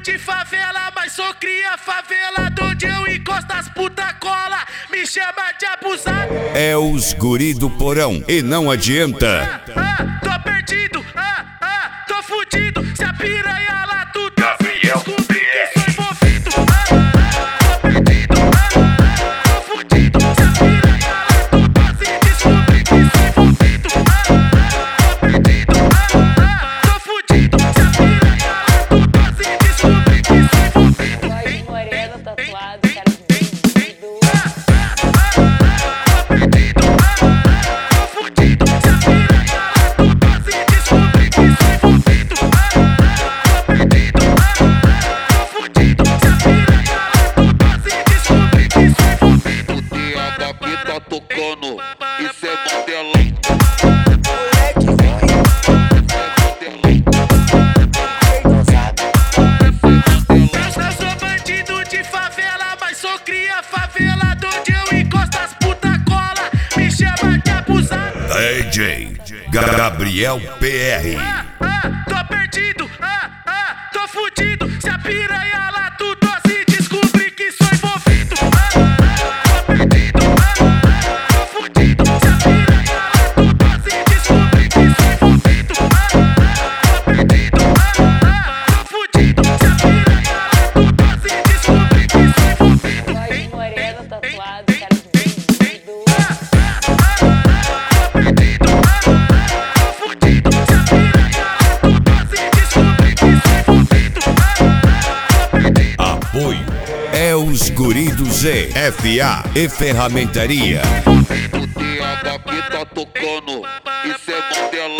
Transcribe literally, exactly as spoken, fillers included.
de favela, mas sou cria favelado. Onde eu encosto as puta cola, me chama de abusado. É os guri do porão e não adianta. Ah, ah, tô perdido, ah, ah, tô fudido. Se a piranha lá tudo Gabriel descobri que sou envolvido. Ah, ah, tô perdido, ah, ah, tô fudido. Se a piranha lá tudo se descobri que sou envolvido. Ah, ah, tô perdido, ah, ah, tô fudido. Se a piranha lá tudo se descobri que sou envolvido. Voz de moreno tatuado, cara de bandido. Tocando, isso é modelão. Eu sou bandido de favela, mas sou cria favelado. Onde eu encosto as puta cola, me chama de abusado. D J Gabriel P R. Ah, ah, tô perdido, ah, ah, tô fudido. Se a piranha lá tudo se descobri que sou envolvido. Ah, ah, tô perdido, ah, ah, tô fudido. Se a piranha lá tudo se descobri que sou envolvido. Ah, ah, tô perdido, ah, ah, tô fudido. Se a piranha lá tudo se descobri que sou envolvido. Voz de moreno tatuado, cara de bandido. Apoio é os guri do Z, F A e Ferramentaria. O T H que tá tocando, isso é modelão.